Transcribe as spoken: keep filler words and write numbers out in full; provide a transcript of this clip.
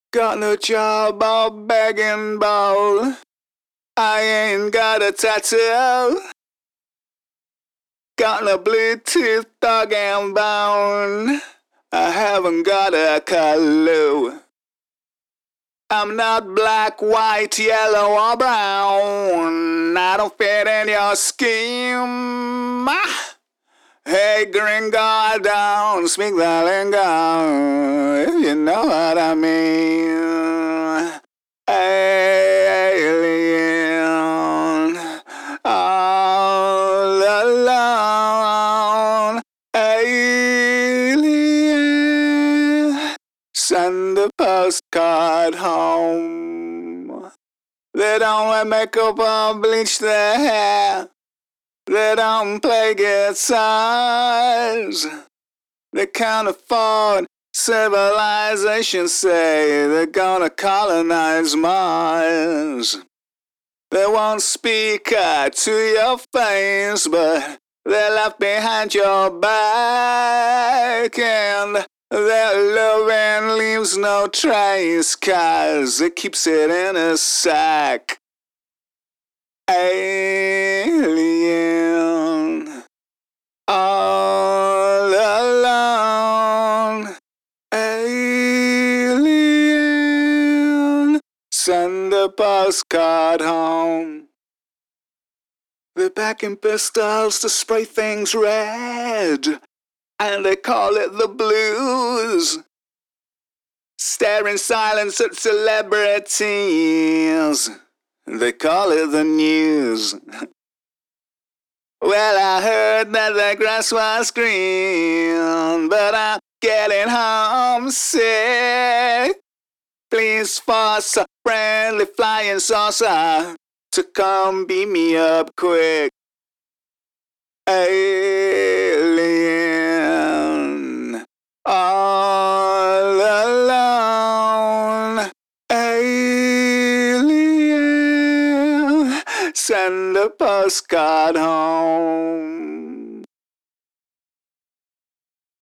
Got no job or begging bowl. I ain't got a tattoo. Got no Bluetooth dog and bone. I haven't got a clue. I'm not black, white, yellow, or brown. I don't fit in your scheme. Ah! Hey, gringo, don't speak the lingo, if you know what I mean. Alien, all alone. Alien, send a postcard home. They don't wear makeup or bleach their hair. They don't play guitars. They can't afford civilization. Say they're gonna colonize Mars. They won't speak uh, to your face, but they laugh behind your back. And their loving leaves no trace, 'cause it keeps it in a sack. Alien, all alone. Alien, send a postcard home. They're packing pistols to spray things red, and they call it the blues. Stare in silence at celebrities. They call it the news. Well, I heard that the grass was green, but I'm getting homesick. Please force a friendly flying saucer to come beat me up quick. Alien, all alone. Alien, send a postcard home.